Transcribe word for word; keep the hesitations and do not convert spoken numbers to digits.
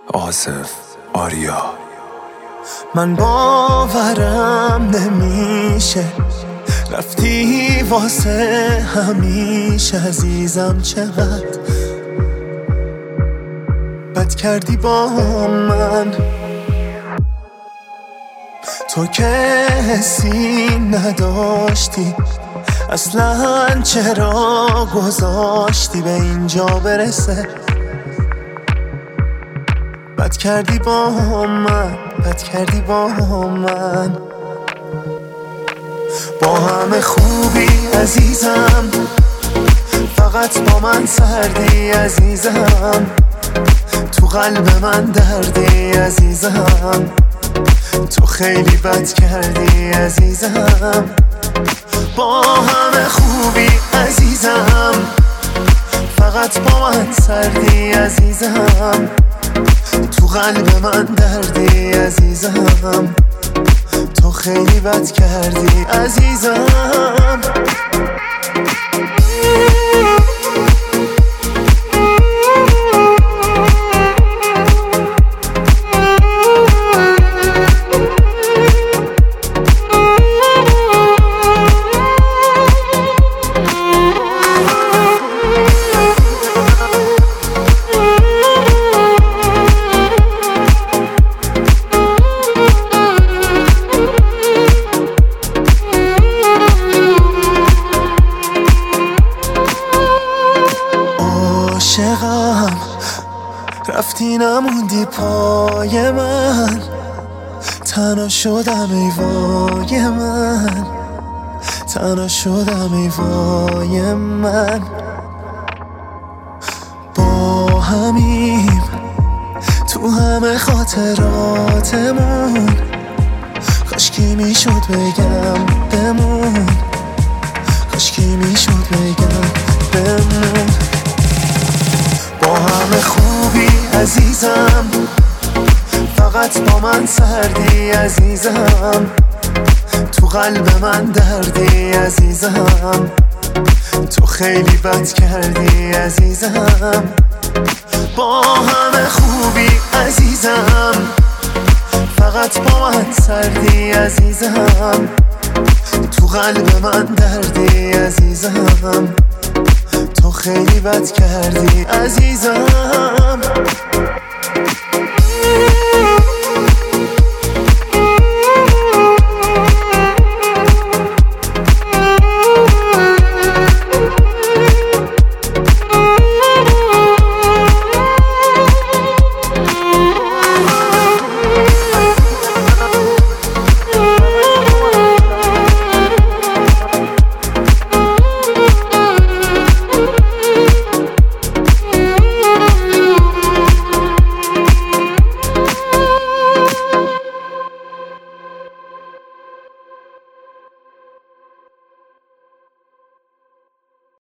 آصف آریا. من باورم نمیشه رفتی واسه همیشه عزیزم، چقدر بد کردی با من. تو که حسی نداشتی اصلا، چرا گذاشتی به اینجا برسه؟ بد کردی با من، بد کردی با من. با همه خوبی عزیزم، فقط با من سردی عزیزم. تو قلب من دردی عزیزم، تو خیلی بد کردی عزیزم. با همه خوبی عزیزم، فقط با من سردی عزیزم. تو قلب من دردی عزیزم، تو خیلی بد کردی عزیزم. عاشقم رفتی نموندی پای من، تنها شدم ای وای من، تنها شدم ای وای من. با همیم تو همه خاطراتمون، کاشکی میشد بگم بمون، کاشکی میشد بگم بمون. با همه خوبی عزیزم، فقط با من سردی عزیزم. تو قلب من دردی عزیزم، تو خیلی بد کردی عزیزم. با همه خوبی عزیزم، فقط با من سردی عزیزم. تو قلب من دردی عزیزم، تو خیلی بد کردی عزیزم.